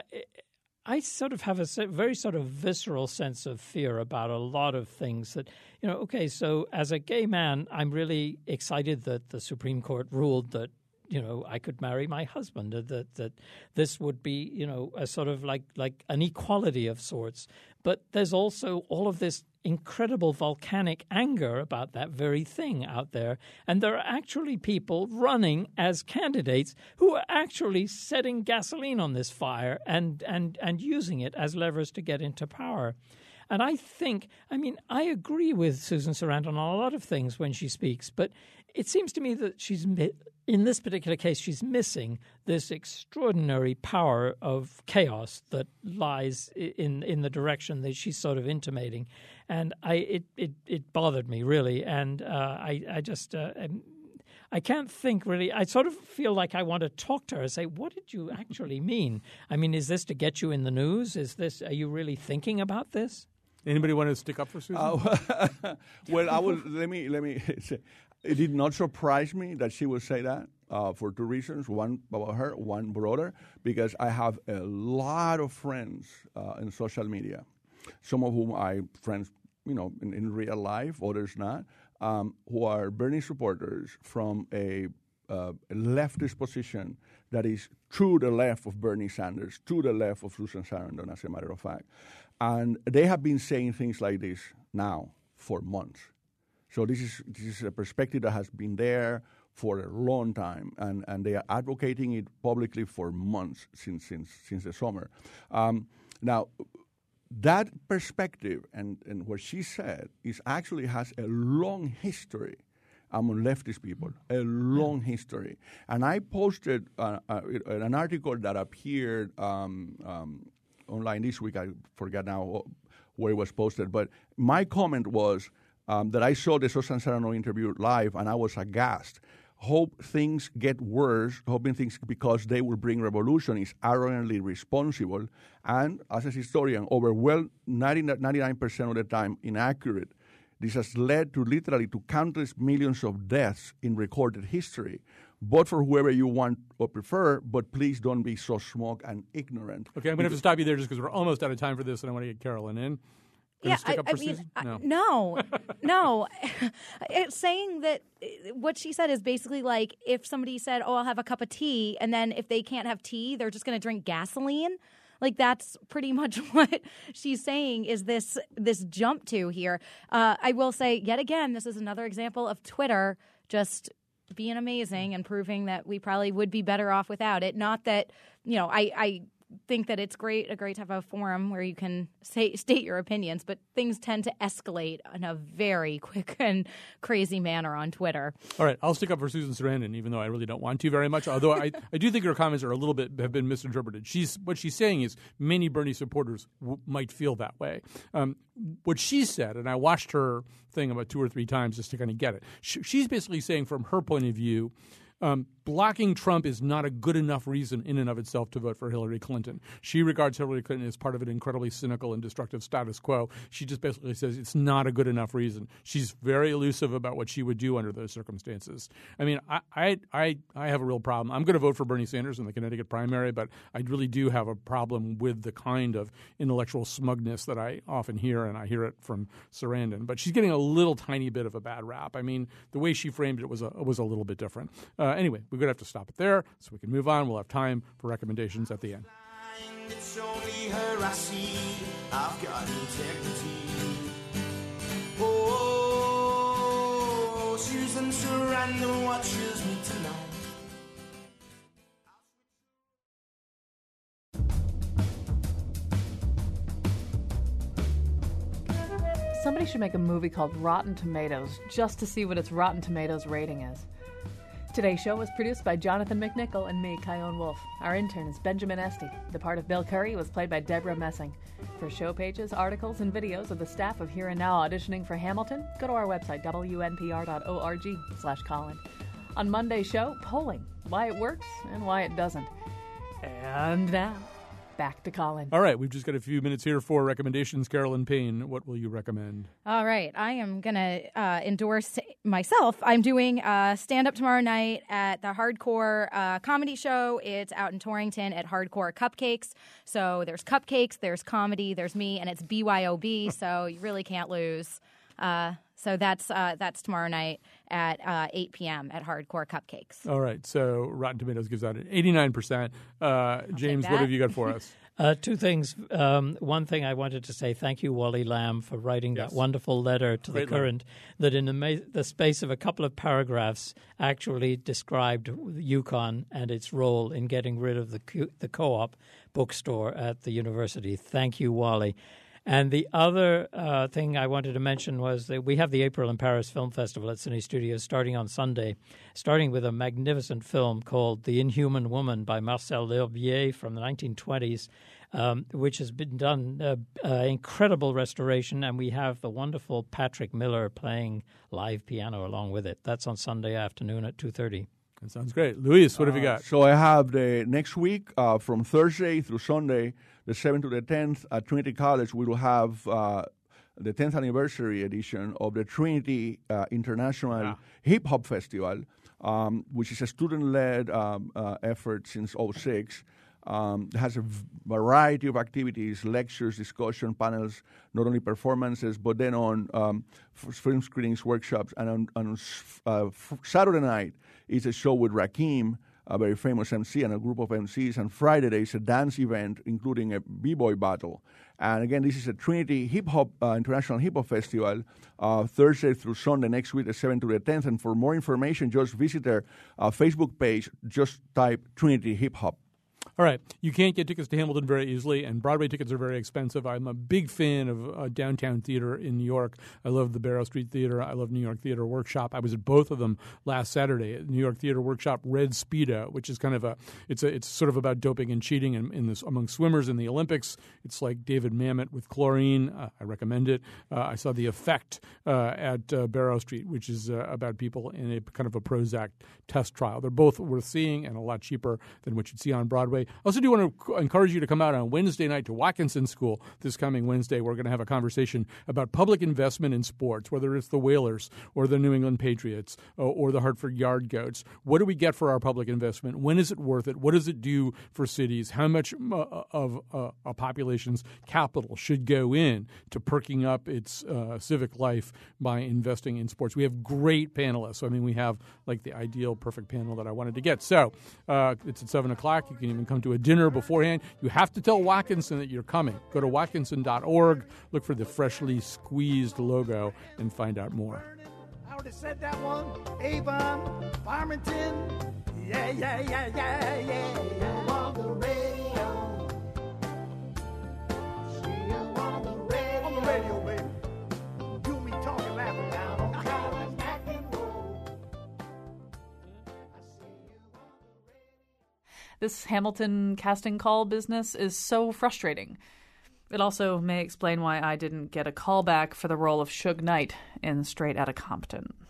E: I sort of have a very sort of visceral sense of fear about a lot of things that, you know, okay, so as a gay man, I'm really excited that the Supreme Court ruled that, you know, I could marry my husband, that that this would be, you know, a sort of like like an equality of sorts. But there's also all of this incredible volcanic anger about that very thing out there. And there are actually people running as candidates who are actually setting gasoline on this fire and and, and using it as levers to get into power. And I think, I mean, I agree with Susan Sarandon on a lot of things when she speaks, but it seems to me that she's, in this particular case, she's missing this extraordinary power of chaos that lies in in the direction that she's sort of intimating. And I it, it, it bothered me, really. And uh, I, I just... Uh, I can't think really. I sort of feel like I want to talk to her and say, what did you actually mean? I mean, is this to get you in the news? Is this, are you really thinking about this?
D: Anybody want to stick up for Susan?
G: Uh, well, I will, let me, let me say, it did not surprise me that she would say that uh, for two reasons. One about her, one broader, because I have a lot of friends uh, in social media, some of whom I friends, you know, in, in real life, others not. Um, who are Bernie supporters from a, uh, a leftist position that is to the left of Bernie Sanders, to the left of Susan Sarandon, as a matter of fact. And they have been saying things like this now for months. So this is this is a perspective that has been there for a long time, and, and they are advocating it publicly for months since since since the summer. Um, now, that perspective and, and what she said is actually has a long history among leftist people, a long history. And I posted uh, uh, an article that appeared um, um, online this week. I forget now where it was posted, but my comment was um, that I saw the Susan Sarandon interview live, and I was aghast. Hope things get worse, hoping things because they will bring revolution is arrogantly responsible and, as a historian, overwhelmed ninety-nine percent of the time inaccurate. This has led to literally to countless millions of deaths in recorded history. vote for whoever you want or prefer, but please don't be so smug and ignorant.
D: Okay, I'm going to have to stop you there just because we're almost out of time for this, and I want to get Carolyn in. Can
F: yeah,
D: stick
F: I,
D: up
F: I
D: for
F: mean,
D: Susan?
F: I,
D: No.
F: no, no. It's saying that what she said is basically like if somebody said, "Oh, I'll have a cup of tea," and then if they can't have tea, they're just going to drink gasoline. Like that's pretty much what she's saying is this this jump to here. Uh, I will say yet again, this is another example of Twitter just being amazing and proving that we probably would be better off without it. Not that, you know, I, I think that it's great, a great to have a forum where you can say, state your opinions, but things tend to escalate in a very quick and crazy manner on Twitter.
D: All right, I'll stick up for Susan Sarandon, even though I really don't want to very much. Although I, I do think her comments are a little bit have been misinterpreted. She's what she's saying is many Bernie supporters w- might feel that way. Um, what she said, and I watched her thing about two or three times just to kind of get it. She, she's basically saying, from her point of view, Um, blocking Trump is not a good enough reason in and of itself to vote for Hillary Clinton. She regards Hillary Clinton as part of an incredibly cynical and destructive status quo. She just basically says it's not a good enough reason. She's very elusive about what she would do under those circumstances. I mean, I I I, I have a real problem. I'm going to vote for Bernie Sanders in the Connecticut primary, but I really do have a problem with the kind of intellectual smugness that I often hear, and I hear it from Sarandon. But she's getting a little tiny bit of a bad rap. I mean, the way she framed it was a, was a little bit different. Uh, anyway, we're going to have to stop it there so we can move on. We'll have time for recommendations at the end.
J: It's only her I see. I've got integrity. Oh, Susan Sarandon watches me tonight.
N: Somebody should make a movie called Rotten Tomatoes just to see what its Rotten Tomatoes rating is. Today's show was produced by Jonathan McNichol and me, Kyone Wolf. Our intern is Benjamin Esty. The part of Bill Curry was played by Deborah Messing. For show pages, articles, and videos of the staff of Here and Now auditioning for Hamilton, go to our website, w n p r dot org slash Colin. On Monday's show, polling, why it works and why it doesn't. And now, back to Colin.
D: All right, we've just got a few minutes here for recommendations. Carolyn Payne, what will you recommend?
F: All right. I am going to uh, endorse myself. I'm doing uh, stand-up tomorrow night at the Hardcore uh, Comedy Show. It's out in Torrington at Hardcore Cupcakes. So there's cupcakes, there's comedy, there's me, and it's B Y O B, so you really can't lose. Uh, so that's uh, that's tomorrow night at uh, eight p.m. at Hardcore Cupcakes.
D: All right, so Rotten Tomatoes gives out an eighty-nine percent. Uh, James, what have you got for us?
E: Uh, two things. Um, one thing I wanted to say thank you, Wally Lamb, for writing
D: Yes.
E: that wonderful letter to
D: Great
E: the Current that in the, ma- the space of a couple of paragraphs actually described UConn and its role in getting rid of the, co- the co-op bookstore at the university. Thank you, Wally. And the other uh, thing I wanted to mention was that we have the April in Paris Film Festival at Cine Studios starting on Sunday, starting with a magnificent film called The Inhuman Woman by Marcel L'Herbier from the nineteen twenties, um, which has been done, uh, uh, incredible restoration, and we have the wonderful Patrick Miller playing live piano along with it. That's on Sunday afternoon at two thirty.
D: That sounds great. Luis, what have you got?
G: Uh, so I have the next week uh, from Thursday through Sunday, the seventh to the tenth at Trinity College. We will have uh, the tenth anniversary edition of the Trinity uh, International
D: Yeah.
G: Hip Hop Festival, um, which is a student-led um, uh, effort since oh six. Um, it has a v- variety of activities, lectures, discussion, panels, not only performances, but then on um, f- film screenings, workshops, and on, on s- uh, f- Saturday night is a show with Rakim, a very famous M C, and a group of M Cs, and Friday there is a dance event, including a b-boy battle. And again, this is a Trinity Hip Hop uh, International Hip Hop Festival, uh, Thursday through Sunday next week, the seventh to the tenth. And for more information, just visit their uh, Facebook page. Just type Trinity Hip Hop.
D: All right. You can't get tickets to Hamilton very easily, and Broadway tickets are very expensive. I'm a big fan of uh, downtown theater in New York. I love the Barrow Street Theater. I love New York Theater Workshop. I was at both of them last Saturday. At New York Theater Workshop, Red Speedo, which is kind of a it's a it's sort of about doping and cheating in, in this among swimmers in the Olympics. It's like David Mamet with chlorine. Uh, I recommend it. Uh, I saw The Effect uh, at uh, Barrow Street, which is uh, about people in a kind of a Prozac test trial. They're both worth seeing and a lot cheaper than what you'd see on Broadway. I also do want to encourage you to come out on Wednesday night to Watkinson School this coming Wednesday. We're going to have a conversation about public investment in sports, whether it's the Whalers or the New England Patriots or, or the Hartford Yard Goats. What do we get for our public investment? When is it worth it? What does it do for cities? How much uh, of uh, a population's capital should go in to perking up its uh, civic life by investing in sports? We have great panelists. So, I mean, we have like the ideal perfect panel that I wanted to get. So uh, it's at seven o'clock. You can even come to a dinner beforehand. You have to tell Watkinson that you're coming. Go to watkinson dot org, look for the freshly squeezed logo, and find out more.
O: I already said that one. Avon, Farmington. Yeah, yeah, yeah, yeah, yeah, yeah. On the radio. See you on the radio. On the radio, baby. You and me talking, laughing down on College McEnroe.
N: This Hamilton casting call business is so frustrating. It also may explain why I didn't get a call back for the role of Suge Knight in Straight Outta Compton.